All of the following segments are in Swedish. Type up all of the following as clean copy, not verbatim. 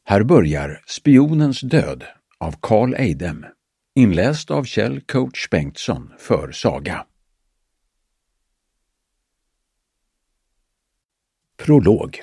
Här börjar Spionens död av Carl Eidem, inläst av Kjell Coach Bengtsson för Saga. Prolog.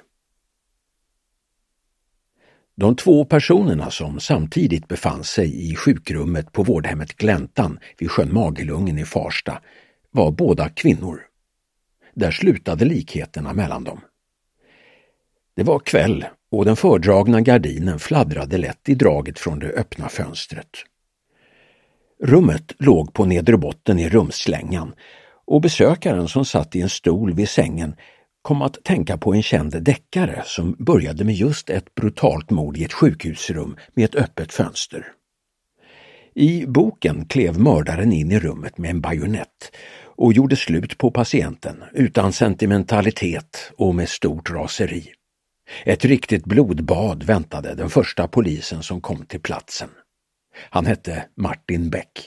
De två personerna som samtidigt befann sig i sjukrummet på vårdhemmet Gläntan vid sjön Magelungen i Farsta var båda kvinnor. Där slutade likheterna mellan dem. Det var kväll och den fördragna gardinen fladdrade lätt i draget från det öppna fönstret. Rummet låg på nedre botten i rumslängan och besökaren som satt i en stol vid sängen kom att tänka på en känd deckare som började med just ett brutalt mord i ett sjukhusrum med ett öppet fönster. I boken klev mördaren in i rummet med en bajonett och gjorde slut på patienten utan sentimentalitet och med stort raseri. Ett riktigt blodbad väntade den första polisen som kom till platsen. Han hette Martin Beck.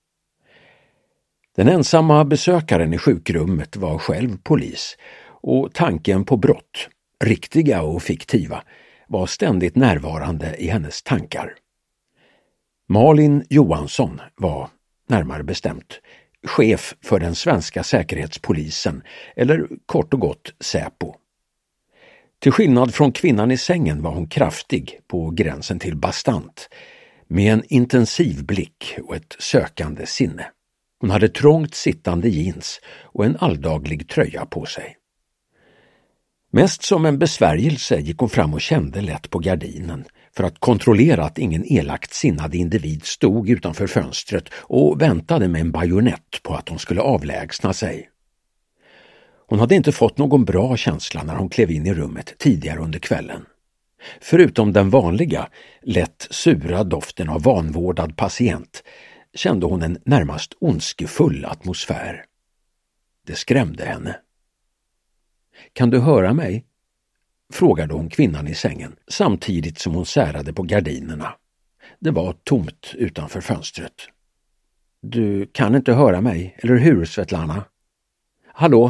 Den ensamma besökaren i sjukrummet var själv polis och tanken på brott, riktiga och fiktiva, var ständigt närvarande i hennes tankar. Malin Johansson var, närmare bestämt, chef för den svenska säkerhetspolisen, eller kort och gott Säpo. Till skillnad från kvinnan i sängen var hon kraftig, på gränsen till bastant, med en intensiv blick och ett sökande sinne. Hon hade trångt sittande jeans och en alldaglig tröja på sig. Mest som en besvärjelse gick hon fram och kände lätt på gardinen för att kontrollera att ingen elakt sinnad individ stod utanför fönstret och väntade med en bajonett på att hon skulle avlägsna sig. Hon hade inte fått någon bra känsla när hon klev in i rummet tidigare under kvällen. Förutom den vanliga, lätt sura doften av vanvårdad patient kände hon en närmast ondskefull atmosfär. Det skrämde henne. "Kan du höra mig?" frågade hon kvinnan i sängen samtidigt som hon särade på gardinerna. Det var tomt utanför fönstret. "Du kan inte höra mig, eller hur, Svetlana?" "Hallå?"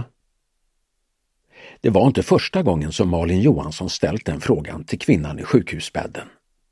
Det var inte första gången som Malin Johansson ställt den frågan till kvinnan i sjukhusbädden.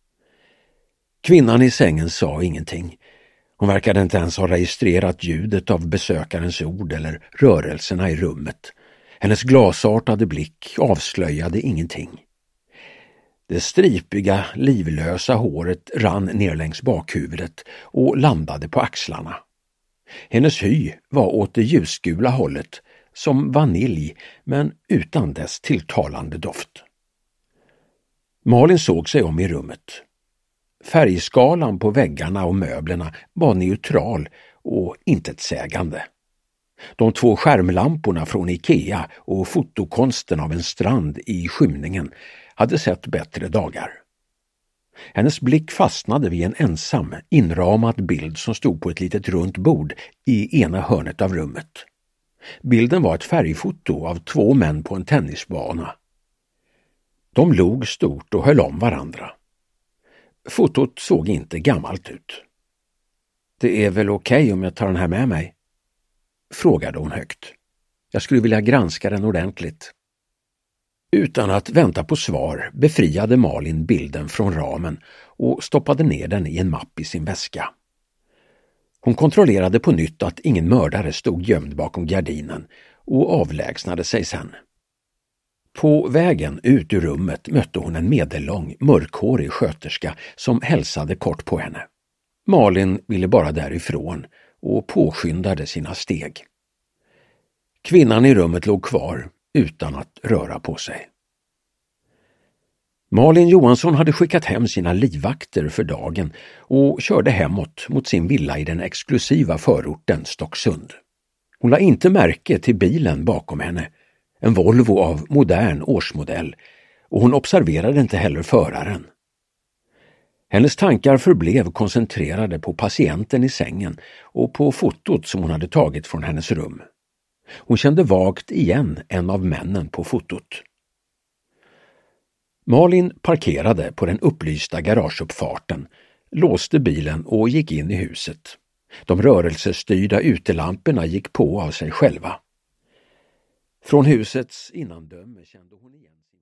Kvinnan i sängen sa ingenting. Hon verkade inte ens ha registrerat ljudet av besökarens ord eller rörelserna i rummet. Hennes glasartade blick avslöjade ingenting. Det stripiga, livlösa håret rann ner längs bakhuvudet och landade på axlarna. Hennes hy var åt det ljusgula hållet, som vanilj, men utan dess tilltalande doft. Malin såg sig om i rummet. Färgskalan på väggarna och möblerna var neutral och intetsägande. De två skärmlamporna från Ikea och fotokonsten av en strand i skymningen hade sett bättre dagar. Hennes blick fastnade vid en ensam, inramad bild som stod på ett litet runt bord i ena hörnet av rummet. Bilden var ett färgfoto av två män på en tennisbana. De log stort och höll om varandra. Fotot såg inte gammalt ut. "Det är väl okej om jag tar den här med mig?" frågade hon högt. "Jag skulle vilja granska den ordentligt." Utan att vänta på svar befriade Malin bilden från ramen och stoppade ner den i en mapp i sin väska. Hon kontrollerade på nytt att ingen mördare stod gömd bakom gardinen och avlägsnade sig sen. På vägen ut ur rummet mötte hon en medellång, mörkhårig sköterska som hälsade kort på henne. Malin ville bara därifrån och påskyndade sina steg. Kvinnan i rummet låg kvar utan att röra på sig. Malin Johansson hade skickat hem sina livvakter för dagen och körde hemåt mot sin villa i den exklusiva förorten Stocksund. Hon la inte märke till bilen bakom henne, en Volvo av modern årsmodell, och hon observerade inte heller föraren. Hennes tankar förblev koncentrerade på patienten i sängen och på fotot som hon hade tagit från hennes rum. Hon kände vagt igen en av männen på fotot. Malin parkerade på den upplysta garageuppfarten, låste bilen och gick in i huset. De rörelsestyrda utelamporna gick på av sig själva. Från husets innandöme kände hon igen